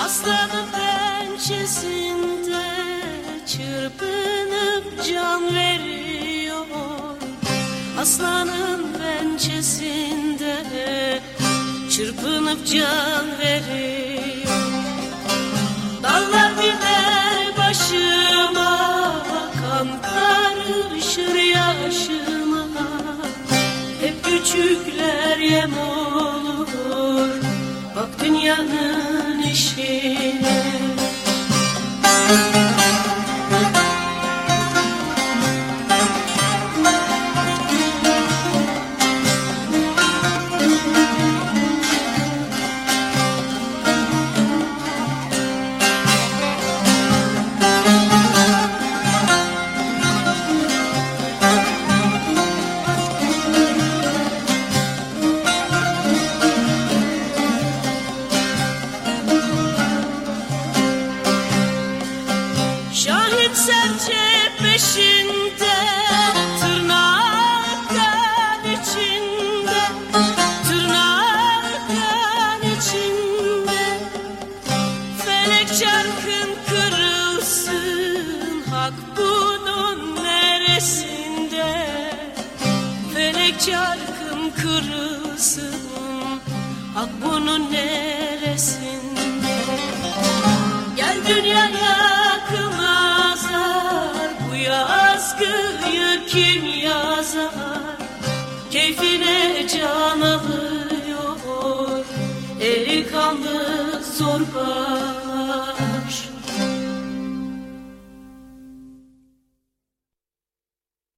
Aslanın pençesinde çırpınıp can veriyor. Aslanın pençesinde çırpınıp can veriyor. Dallar biner başıma, kan karışır yaşıma. Hep küçükler yem olur, bak dünyanın işine. Şahit serçe peşinde, tırnak kan içinde, tırnak kan içinde. Felek çarkın kırılsın, hak bunun neresinde? Felek çarkın kırılsın, hak bunun neresinde? Gel dünyaya bu yazgıyı kim yazar? Keyfine can alıyor, eli kanlı zorba.